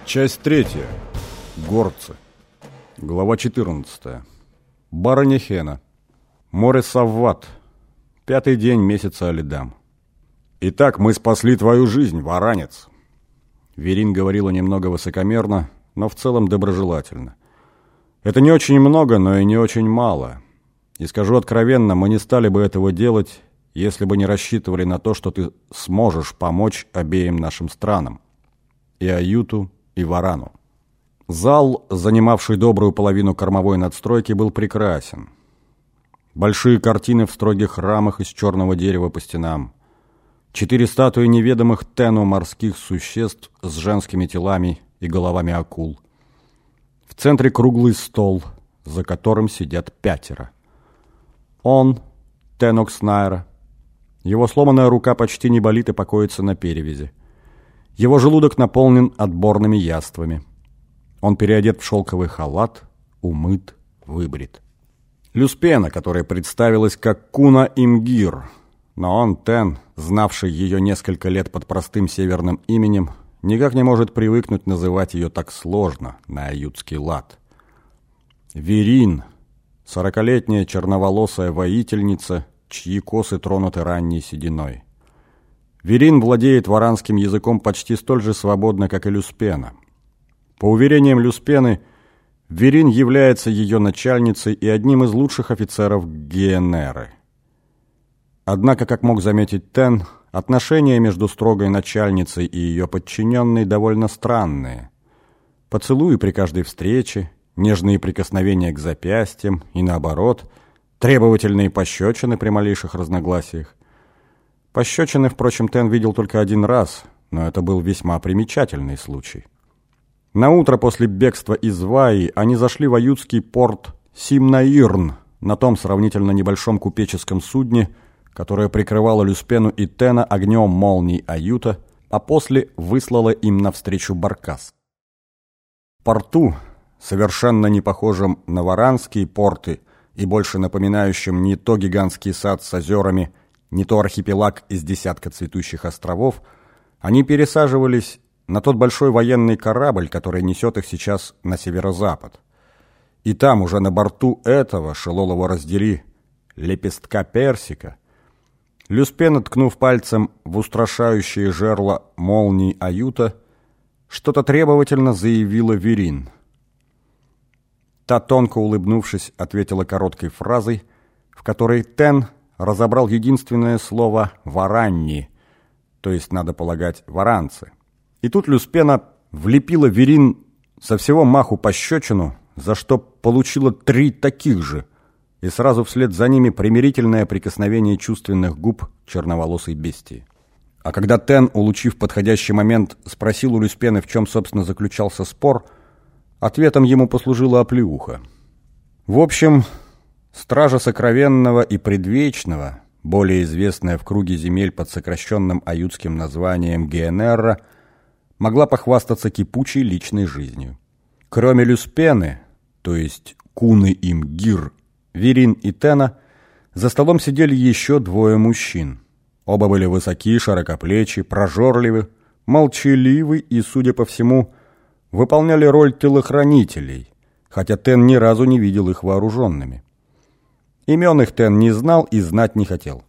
Часть 3. Горцы. Глава 14. Барыня Хена. Море Савват. 5-й день месяца Алидам. «Итак, мы спасли твою жизнь, варанец!» Верин говорила немного высокомерно, но в целом доброжелательно. «Это не очень много, но и не очень мало. И скажу откровенно, мы не стали бы этого делать, если бы не рассчитывали на то, что ты сможешь помочь обеим нашим странам. И Аюту, и Варану». Зал, занимавший добрую половину кормовой надстройки, был прекрасен. Большие картины в строгих рамах из черного дерева по стенам. 4 статуи неведомых Тену морских существ с женскими телами и головами акул. В центре круглый стол, за которым сидят 5. Он, Тенокс Найра. Его сломанная рука почти не болит и покоится на перевязи. Его желудок наполнен отборными яствами. Он переодет в шелковый халат, умыт, выбрит. Люспена, которая представилась как Куна Имгир, но он, Тен, знавший ее несколько лет под простым северным именем, никак не может привыкнуть называть ее так сложно, на аютский лад. Верин, 40-летняя черноволосая воительница, чьи косы тронуты ранней сединой. Верин владеет варанским языком почти столь же свободно, как и Люспена. По уверениям Люспены, Верин является ее начальницей и одним из лучших офицеров Гиенеры. Однако, как мог заметить Тен, отношения между строгой начальницей и ее подчиненной довольно странные. Поцелуи при каждой встрече, нежные прикосновения к запястьям и, наоборот, требовательные пощечины при малейших разногласиях. Пощечины, впрочем, Тен видел только один раз, но это был весьма примечательный случай. Наутро после бегства из Ваи они зашли в аютский порт Симнаирн на том сравнительно небольшом купеческом судне, которое прикрывало Люспену и Тена огнем молний Аюта, а после выслало им навстречу баркас. В порту, совершенно не похожем на варанские порты и больше напоминающим не то гигантский сад с озерами, не то архипелаг из десятка цветущих островов, они пересаживались на тот большой военный корабль, который несет их сейчас на северо-запад. И там, уже на борту этого, шелолова раздели, лепестка персика, Люспена, ткнув пальцем в устрашающее жерло молний Аюта, что-то требовательно заявила Верин. Та, тонко улыбнувшись, ответила короткой фразой, в которой Тен разобрал единственное слово «варанни», то есть, надо полагать, варанцы. И тут Люспена влепила Верин со всего маху пощечину, за что получила 3 таких же, и сразу вслед за ними примирительное прикосновение чувственных губ черноволосой бестии. А когда Тен, улучив подходящий момент, спросил у Люспены, в чем, собственно, заключался спор, ответом ему послужила оплеуха. В общем, стража сокровенного и предвечного, более известная в круге земель под сокращенным аютским названием Гиенерра, могла похвастаться кипучей личной жизнью. Кроме Люспены, то есть Куны Имгир, Верин и Тена, за столом сидели еще 2 мужчин. Оба были высоки, широкоплечи, прожорливы, молчаливы и, судя по всему, выполняли роль телохранителей, хотя Тен ни разу не видел их вооруженными. Имен их Тен не знал и знать не хотел.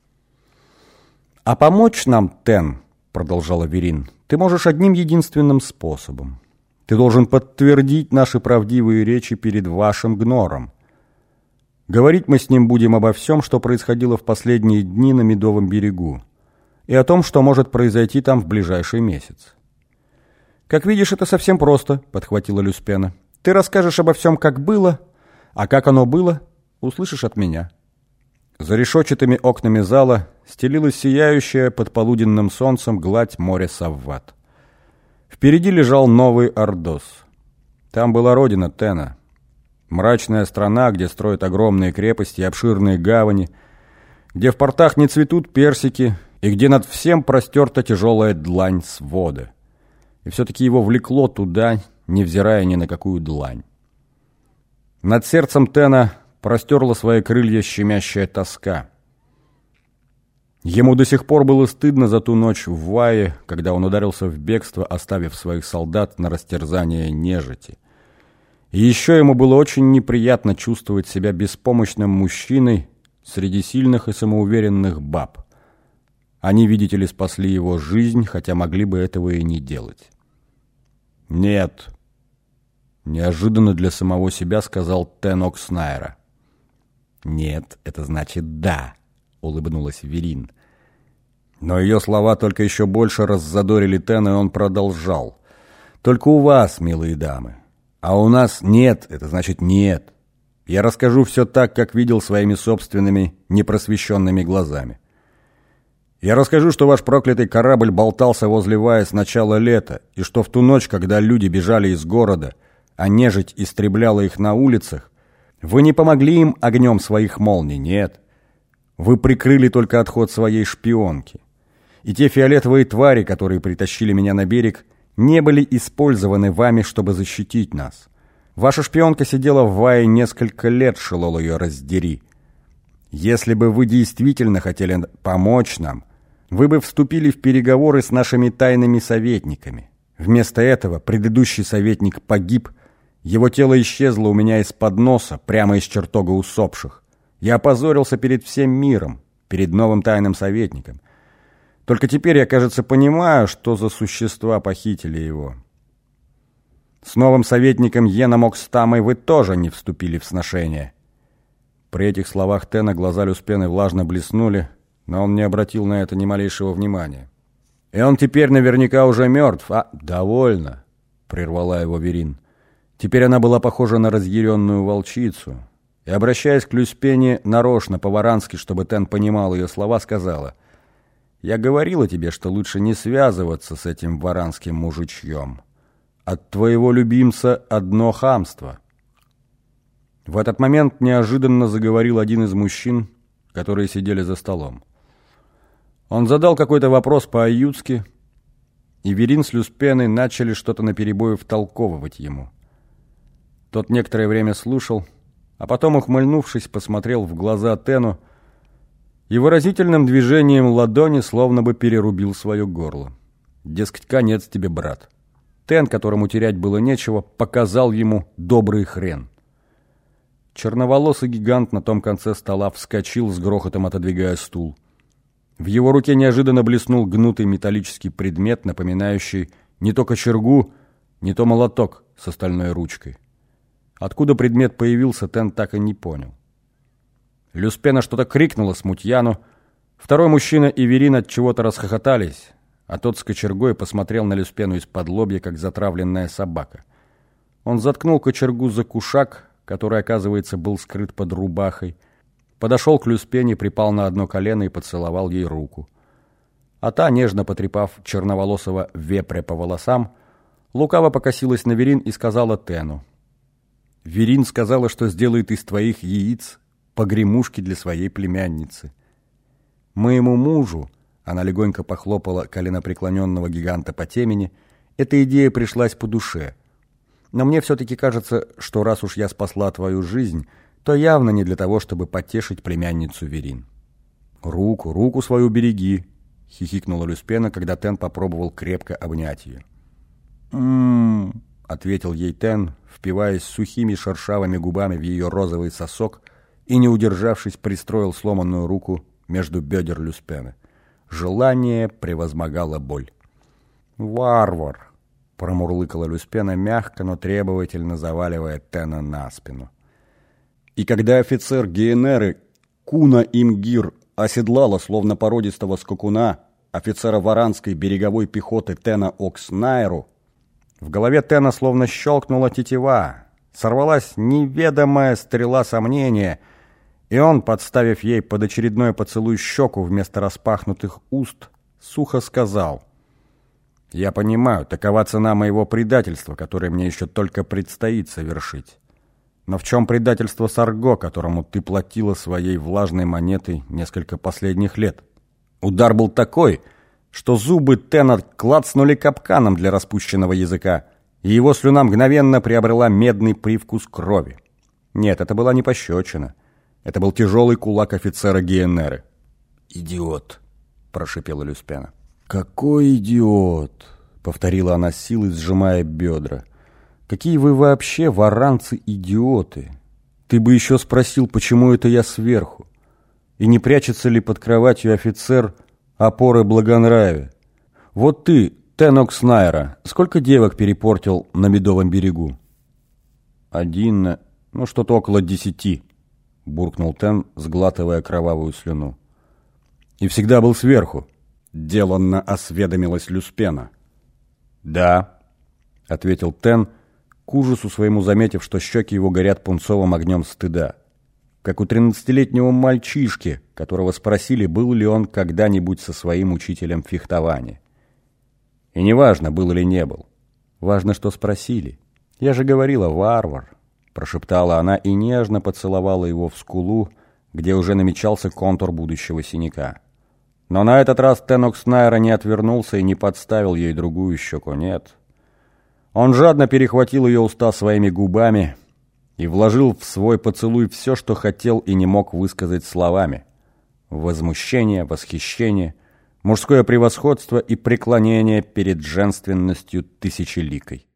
«А помочь нам, Тен, — продолжала Верин, — ты можешь одним единственным способом. Ты должен подтвердить наши правдивые речи перед вашим гнором. Говорить мы с ним будем обо всем, что происходило в последние дни на Медовом берегу, и о том, что может произойти там в ближайший месяц». «Как видишь, это совсем просто, — подхватила Люспена. Ты расскажешь обо всем, как было, а как оно было, услышишь от меня». За решетчатыми окнами зала стелилась сияющая под полуденным солнцем гладь моря Савват. Впереди лежал Новый Ордос. Там была родина Тена. Мрачная страна, где строят огромные крепости и обширные гавани, где в портах не цветут персики и где над всем простерта тяжелая длань свода. И все-таки его влекло туда, невзирая ни на какую длань. Над сердцем Тена простерла свои крылья щемящая тоска. Ему до сих пор было стыдно за ту ночь в Вае, когда он ударился в бегство, оставив своих солдат на растерзание нежити. И еще ему было очень неприятно чувствовать себя беспомощным мужчиной среди сильных и самоуверенных баб. Они, видите ли, спасли его жизнь, хотя могли бы этого и не делать. «Нет», — неожиданно для самого себя сказал Тен Окснайра. «Нет, это значит «да», — улыбнулась Верин. Но ее слова только еще больше раззадорили Тена, и он продолжал. «Только у вас, милые дамы. А у нас нет, это значит нет. Я расскажу все так, как видел своими собственными непросвещенными глазами. Я расскажу, что ваш проклятый корабль болтался возле Вая с начала лета, и что в ту ночь, когда люди бежали из города, а нежить истребляла их на улицах, вы не помогли им огнем своих молний, нет. Вы прикрыли только отход своей шпионки. И те фиолетовые твари, которые притащили меня на берег, не были использованы вами, чтобы защитить нас. Ваша шпионка сидела в Вае несколько лет, шелол ее раздери. Если бы вы действительно хотели помочь нам, вы бы вступили в переговоры с нашими тайными советниками. Вместо этого предыдущий советник погиб, его тело исчезло у меня из-под носа, прямо из чертога усопших. Я опозорился перед всем миром, перед новым тайным советником. Только теперь я, кажется, понимаю, что за существа похитили его. С новым советником Йеном Окстамой вы тоже не вступили в сношение». При этих словах Тена глаза Люспены влажно блеснули, но он не обратил на это ни малейшего внимания. «И он теперь наверняка уже мертв, а...» «Довольно», — прервала его Верин. Теперь она была похожа на разъяренную волчицу, и, обращаясь к Люспене нарочно, по-варански, чтобы Тен понимал ее слова, сказала: «Я говорила тебе, что лучше не связываться с этим варанским мужичьем. От твоего любимца одно хамство». В этот момент неожиданно заговорил один из мужчин, которые сидели за столом. Он задал какой-то вопрос по-аютски, и Верин с Люспеной начали что-то наперебой втолковывать ему. Тот некоторое время слушал, а потом, ухмыльнувшись, посмотрел в глаза Тену и выразительным движением ладони словно бы перерубил свое горло. Дескать, конец тебе, брат. Тен, которому терять было нечего, показал ему добрый хрен. Черноволосый гигант на том конце стола вскочил с грохотом, отодвигая стул. В его руке неожиданно блеснул гнутый металлический предмет, напоминающий не то кочергу, не то молоток с стальной ручкой. Откуда предмет появился, Тен так и не понял. Люспена что-то крикнула смутьяну. Второй мужчина и Верин от чего-то расхохотались, а тот с кочергой посмотрел на Люспену из-под лобья, как затравленная собака. Он заткнул кочергу за кушак, который, оказывается, был скрыт под рубахой, подошел к Люспене, припал на одно колено и поцеловал ей руку. А та, нежно потрепав черноволосого вепря по волосам, лукаво покосилась на Верин и сказала Тену: «Верин сказала, что сделает из твоих яиц погремушки для своей племянницы. Моему мужу, она легонько похлопала коленопреклоненного гиганта по темени, эта идея пришлась по душе. Но мне все-таки кажется, что раз уж я спасла твою жизнь, то явно не для того, чтобы потешить племянницу Верин». Руку свою береги», — хихикнула Люспена, когда Тен попробовал крепко обнять ее. «М-м-м», ответил ей Тен, впиваясь сухими шершавыми губами в ее розовый сосок и, не удержавшись, пристроил сломанную руку между бедер Люспены. Желание превозмогало боль. «Варвар!» — промурлыкала Люспена мягко, но требовательно заваливая Тена на спину. И когда офицер Гиенеры Куна Имгир оседлала, словно породистого скакуна, офицера варанской береговой пехоты Тена Окснайру, в голове Тена словно щелкнула тетива, сорвалась неведомая стрела сомнения, и он, подставив ей под очередной поцелуй щеку вместо распахнутых уст, сухо сказал: «Я понимаю, такова цена моего предательства, которое мне еще только предстоит совершить. Но в чем предательство Сарго, которому ты платила своей влажной монетой несколько последних лет? Удар был такой, что зубы Тена клацнули капканом для распущенного языка, и его слюна мгновенно приобрела медный привкус крови. Нет, это была не пощечина. Это был тяжелый кулак офицера Гиенеры. «Идиот!» – прошипела Люспена. «Какой идиот!» – повторила она с силой, сжимая бедра. «Какие вы вообще, варанцы, идиоты! Ты бы еще спросил, почему это я сверху? И не прячется ли под кроватью офицер опоры благонравия? Вот ты, Тенокс Найра, сколько девок перепортил на Медовом берегу?» «Один, что-то около 10», – буркнул Тен, сглатывая кровавую слюну. «И всегда был сверху», – деланно осведомилась Люспена. «Да», – ответил Тен, к ужасу своему заметив, что щеки его горят пунцовым огнем стыда. Как у 13-летнего мальчишки, которого спросили, был ли он когда-нибудь со своим учителем фехтования. И неважно, был или не был. Важно, что спросили. «Я же говорила, варвар», – прошептала она и нежно поцеловала его в скулу, где уже намечался контур будущего синяка. Но на этот раз Тенокс Найра не отвернулся и не подставил ей другую щеку, нет. Он жадно перехватил ее уста своими губами и вложил в свой поцелуй все, что хотел и не мог высказать словами. Возмущение, восхищение, мужское превосходство и преклонение перед женственностью тысячеликой.